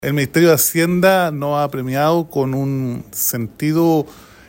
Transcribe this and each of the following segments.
El Ministerio de Hacienda nos ha premiado con un sentido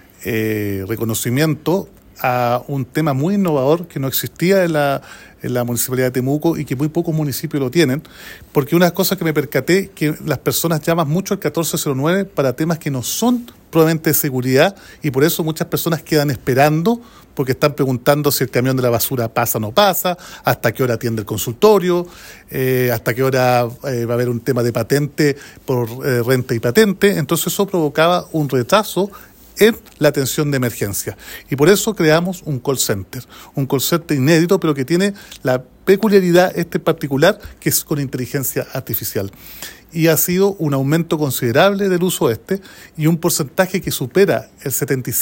reconocimiento a un tema muy innovador que no existía en la Municipalidad de Temuco y que muy pocos municipios lo tienen, porque una cosa que me percaté que las personas llaman mucho al 1409 para temas que no son probablemente de seguridad y por eso muchas personas quedan esperando porque están preguntando si el camión de la basura pasa o no pasa, hasta qué hora atiende el consultorio, hasta qué hora va a haber un tema de patente por renta y patente. Entonces eso provocaba un retraso en la atención de emergencia. Y por eso creamos un call center inédito, pero que tiene la peculiaridad particular, que es con inteligencia artificial. Y ha sido un aumento considerable del uso y un porcentaje que supera el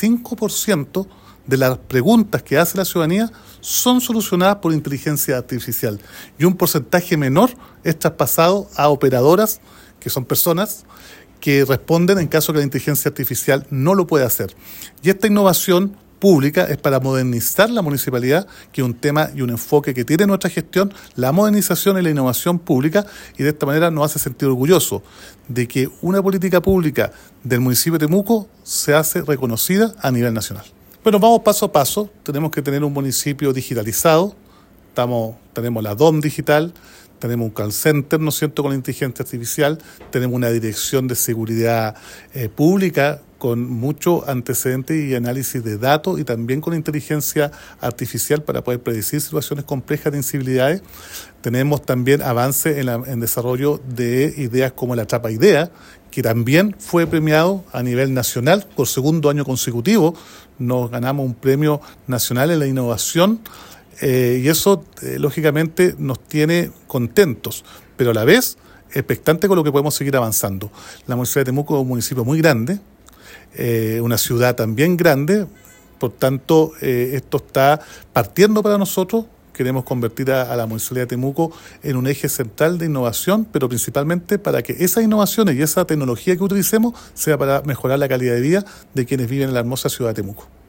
75% de las preguntas que hace la ciudadanía son solucionadas por inteligencia artificial. Y un porcentaje menor es traspasado a operadoras, que son personas que responden en caso que la inteligencia artificial no lo pueda hacer. Y esta innovación pública es para modernizar la municipalidad, que es un tema y un enfoque que tiene nuestra gestión, la modernización y la innovación pública, y de esta manera nos hace sentir orgullosos de que una política pública del municipio de Temuco se hace reconocida a nivel nacional. Bueno, vamos paso a paso. Tenemos que tener un municipio digitalizado. Tenemos la DOM digital, tenemos un call center, ¿no es cierto?, con la inteligencia artificial, tenemos una dirección de seguridad pública con mucho antecedente y análisis de datos y también con inteligencia artificial para poder predecir situaciones complejas de incivilidades. Tenemos también avances en desarrollo de ideas como la Atrapa Idea, que también fue premiado a nivel nacional por segundo año consecutivo. Nos ganamos un premio nacional en la innovación y eso lógicamente nos tiene contentos, pero a la vez expectante con lo que podemos seguir avanzando. La Municipalidad de Temuco es un municipio muy grande, una ciudad también grande, por tanto esto está partiendo para nosotros. Queremos convertir a la Municipalidad de Temuco en un eje central de innovación, pero principalmente para que esas innovaciones y esa tecnología que utilicemos sea para mejorar la calidad de vida de quienes viven en la hermosa ciudad de Temuco.